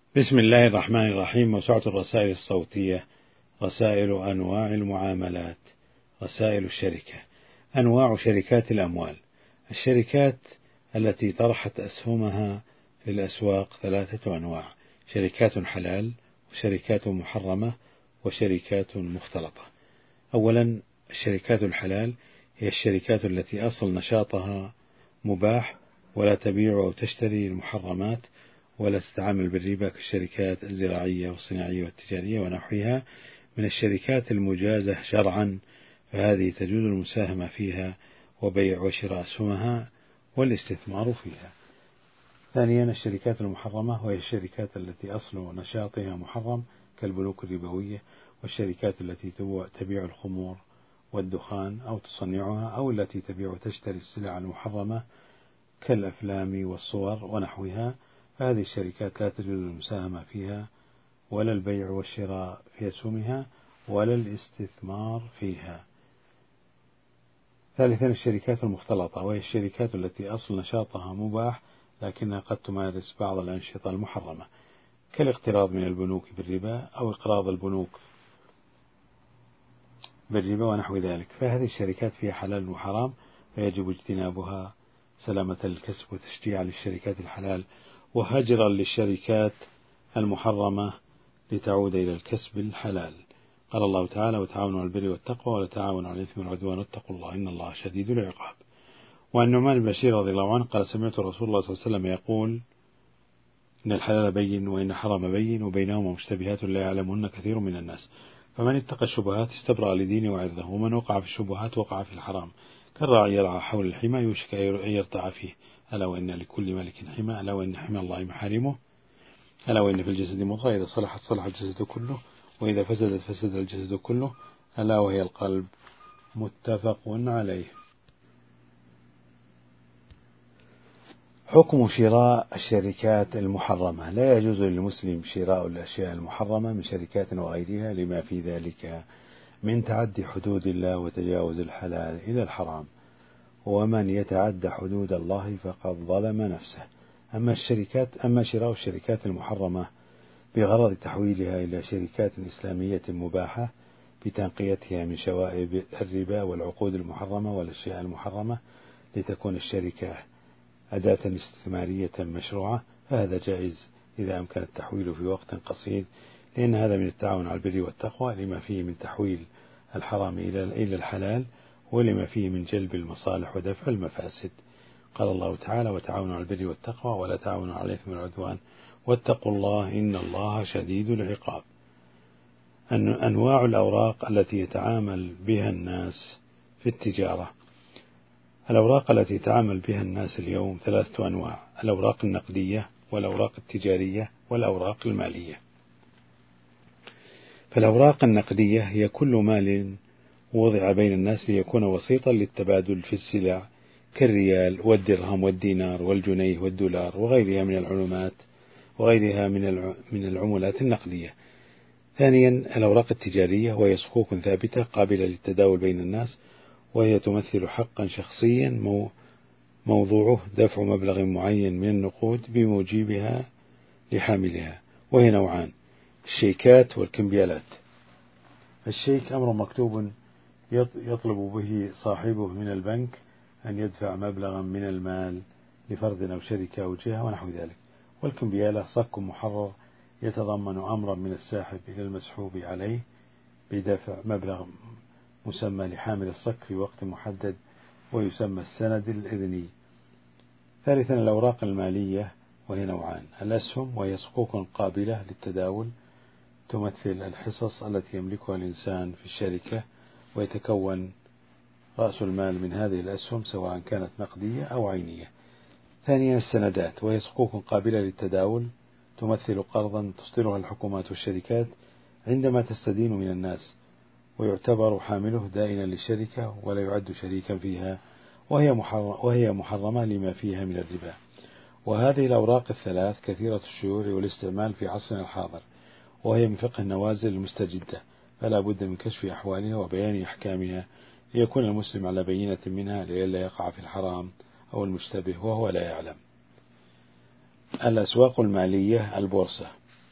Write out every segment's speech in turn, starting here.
بسم الله الرحمن الرحيم. موسوعة الرسائل الصوتية. رسائل أنواع المعاملات. رسائل الشركة. أنواع شركات الأموال. الشركات التي طرحت أسهمها في الأسواق 3 أنواع: شركات حلال، وشركات محرمة، وشركات مختلطة. أولا، الشركات الحلال هي الشركات التي أصل نشاطها مباح، ولا تبيع أو تشتري المحرمات، ولا تتعامل بالربا كالشركات الزراعية والصناعية والتجارية ونحوها من الشركات المجازة شرعا، فهذه تجوز المساهمة فيها وبيع وشراء أسهمها والاستثمار فيها. ثانيا، الشركات المحرمة وهي الشركات التي أصل نشاطها محرم كالبنوك الربوية، والشركات التي تبيع الخمور والدخان أو تصنعها، أو التي تبيع وتشتري السلع المحرمة كالأفلام والصور ونحوها، فهذه الشركات لا تجوز المساهمة فيها ولا البيع والشراء في أسهمها ولا الاستثمار فيها. ثالثا، الشركات المختلطة وهي الشركات التي أصل نشاطها مباح لكنها قد تمارس بعض الأنشطة المحرمة كالاقتراض من البنوك بالربا أو إقراض البنوك بالربا ونحو ذلك، فهذه الشركات فيها حلال وحرام، فيجب اجتنابها سلامة الكسب وتشجيعا للشركات الحلال، وهجرا للشركات المحرمة لتعود إلى الكسب الحلال. قال الله تعالى: وتعاونوا على البر والتقوى ولا تعاونوا على الإثم والعدوان واتقوا الله إن الله شديد العقاب. وعن النعمان بن بشير رضي الله عنه قال: سمعت رسول الله صلى الله عليه وسلم يقول: إن الحلال بين وإن الحرام بين وبينهما مشتبهات لا يعلمهن كثير من الناس، فمن اتقى الشبهات استبرأ لدينه وعرضه، ومن وقع في الشبهات وقع في الحرام، كالراعي يرعى حول الحمى يوشك أن يرتع فيه، ألا وإن لكل ملك حمى، ألا وإن حمى الله محارمه، ألا وإن في الجسد مضغة إذا صلحت صلح الجسد كله، وإذا فسدت فسد الجسد كله، ألا وهي القلب. متفق عليه. حكم شراء الشركات المحرمة: لا يجوز للمسلم شراء الأشياء المحرمة من شركات وغيرها لما في ذلك من تعدي حدود الله وتجاوز الحلال إلى الحرام، ومن يتعدى حدود الله فقد ظلم نفسه. أما شراء الشركات المحرمة بغرض تحويلها إلى شركات إسلامية مباحة بتنقيتها من شوائب الربا والعقود المحرمة والأشياء المحرمة لتكون الشركة أداة استثمارية مشروعة، فهذا جائز إذا أمكن التحويل في وقت قصير، لأن هذا من التعاون على البر والتقوى لما فيه من تحويل الحرام إلى الحلال، ولما فيه من جلب المصالح ودفع المفاسد. قال الله تعالى: وتعاونوا على البر والتقوى ولا تعاونوا على الإثم والعدوان واتقوا الله إن الله شديد العقاب. أنواع الأوراق التي يتعامل بها الناس في التجارة. الأوراق التي يتعامل بها الناس اليوم 3 أنواع: الأوراق النقدية، والأوراق التجارية، والأوراق المالية. فالأوراق النقدية هي كل مال وضع بين الناس ليكون وسيطا للتبادل في السلع كالريال والدرهم والدينار والجنيه والدولار وغيرها من العملات النقدية. ثانيا، الأوراق التجارية وهي صكوك ثابتة قابلة للتداول بين الناس، وهي تمثل حقا شخصيا موضوعه دفع مبلغ معين من النقود بموجبها لحاملها، وهي نوعان: الشيكات والكمبيالات. الشيك أمر مكتوب يطلب به صاحبه من البنك أن يدفع مبلغا من المال لفرد أو شركة أو جهة ونحو ذلك. والكمبيالة صك محرر يتضمن أمرا من الساحب إلى المسحوب عليه بدفع مبلغ مسمى لحامل الصك في وقت محدد، ويسمى السند الإذني. ثالثا، الأوراق المالية وهي نوعان: الأسهم وهي صكوك قابلة للتداول تمثل الحصص التي يملكها الإنسان في الشركة، ويتكون رأس المال من هذه الأسهم سواء كانت نقدية أو عينية. ثانيا، السندات وهي صكوك قابلة للتداول تمثل قرضا تصدرها الحكومات والشركات عندما تستدين من الناس، ويعتبر حامله دائنا للشركة ولا يعد شريكا فيها، وهي محرمة لما فيها من الربا. وهذه الأوراق الثلاث كثيرة الشيوع والاستعمال في عصرنا الحاضر، وهي من فقه النوازل المستجدة، فلا بد من كشف أحوالها وبيان أحكامها ليكون المسلم على بينة منها لئلا يقع في الحرام أو المشتبه وهو لا يعلم. الأسواق المالية: البورصة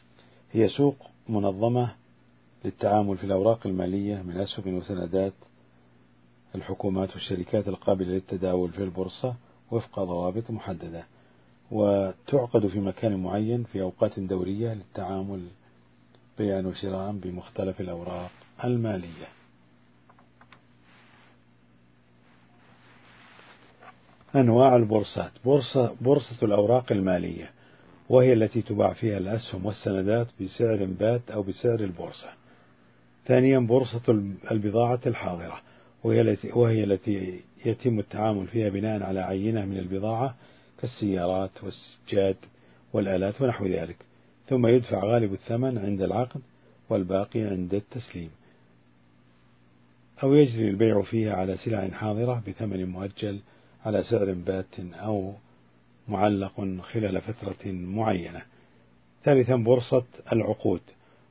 هي سوق منظمة للتعامل في الأوراق المالية من أسهم وسندات الحكومات والشركات القابلة للتداول في البورصة وفق ضوابط محددة، وتعقد في مكان معين في أوقات دورية للتعامل بيعا وشراء بمختلف الأوراق المالية. أنواع البورصات: بورصة الأوراق المالية، وهي التي تباع فيها الأسهم والسندات بسعر بات أو بسعر البورصة. ثانيا بورصة البضاعة الحاضرة، وهي التي يتم التعامل فيها بناء على عينة من البضاعة كالسيارات والسجاد والآلات ونحو ذلك، ثم يدفع غالب الثمن عند العقد والباقي عند التسليم، أو يجري البيع فيها على سلع حاضرة بثمن مؤجل على سعر بات أو معلق خلال فترة معينة. ثالثا بورصة العقود،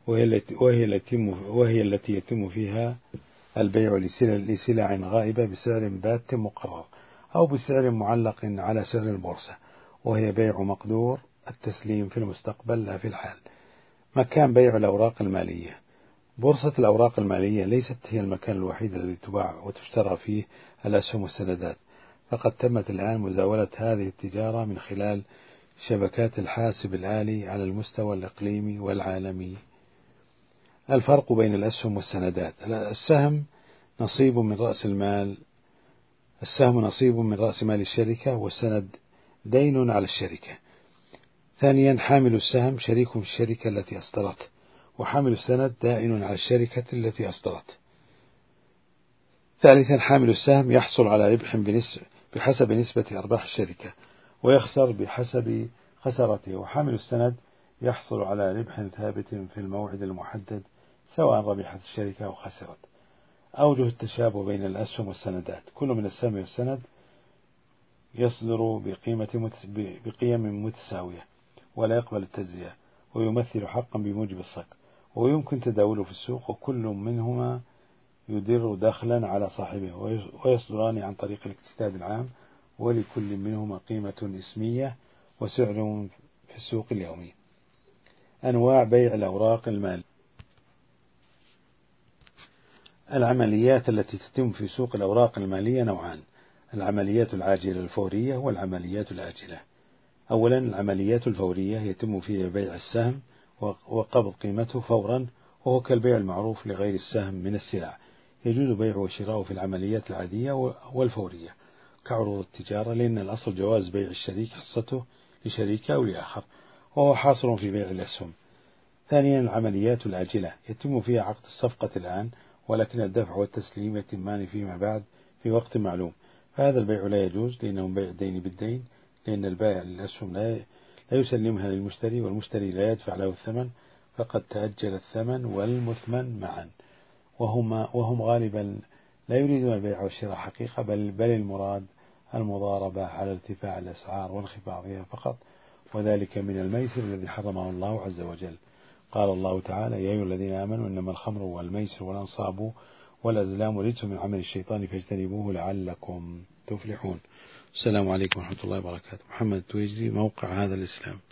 وهي التي يتم فيها البيع لسلع غائبة بسعر بات مقرر أو بسعر معلق على سعر البورصة، وهي بيع مقدور التسليم في المستقبل لا في الحال. مكان بيع الأوراق المالية: بورصة الأوراق المالية ليست هي المكان الوحيد الذي تباع وتشترى فيه الأسهم والسندات، فقد تمت الآن مزاولة هذه التجارة من خلال شبكات الحاسب الآلي على المستوى الإقليمي والعالمي. الفرق بين الأسهم والسندات: السهم نصيب من رأس مال الشركة، والسند دين على الشركة. ثانيا حامل السهم شريك في الشركة التي أصدرته، وحامل السند دائن على الشركة التي أصدرته. ثالثا حامل السهم يحصل على ربح بحسب نسبة أرباح الشركة، ويخسر بحسب خسارته، وحامل السند يحصل على ربح ثابت في الموعد المحدد سواء ربحت الشركة أو خسرت. أوجه التشابه بين الأسهم والسندات: كل من السهم والسند يصدر بقيم متساوية ولا يقبل التجزئة، ويمثل حقا بموجب الصك، ويمكن تداوله في السوق، وكل منهما يدر دخلا على صاحبه، ويصدران عن طريق الاكتتاب العام، ولكل منهما قيمة اسمية وسعر في السوق اليومي. أنواع بيع الأوراق المالية: العمليات التي تتم في سوق الأوراق المالية نوعان: العمليات العاجلة الفورية والعمليات الآجلة. أولا العمليات الفورية يتم فيها بيع السهم وقبض قيمته فورا، وهو كالبيع المعروف لغير السهم من السلع، يجوز بيعه وشراؤه في العمليات العادية والفورية كعروض التجارة، لأن الأصل جواز بيع الشريك حصته لشريكه أو لآخر، وهو حاصل في بيع الأسهم. ثانيا العمليات الآجلة يتم فيها عقد الصفقة الآن، ولكن الدفع والتسليم يتمان فيما بعد في وقت معلوم، فهذا البيع لا يجوز لأنه بيع الدين بالدين، لأن البائع للأسهم لا يسلمها للمشتري، والمشتري لا يدفع له الثمن، فقد تأجل الثمن والمثمن معا، وهم غالبا لا يريدون البيع والشراء حقيقة، بل المراد المضاربة على ارتفاع الأسعار وانخفاضها فقط، وذلك من الميسر الذي حرمه الله عز وجل. قال الله تعالى: يا أيها الذين آمنوا إنما الخمر والميسر والأنصاب والأزلام رجس من عمل الشيطان فاجتنبوه لعلكم تفلحون. السلام عليكم ورحمة الله وبركاته. محمد التويجري، موقع هذا الإسلام.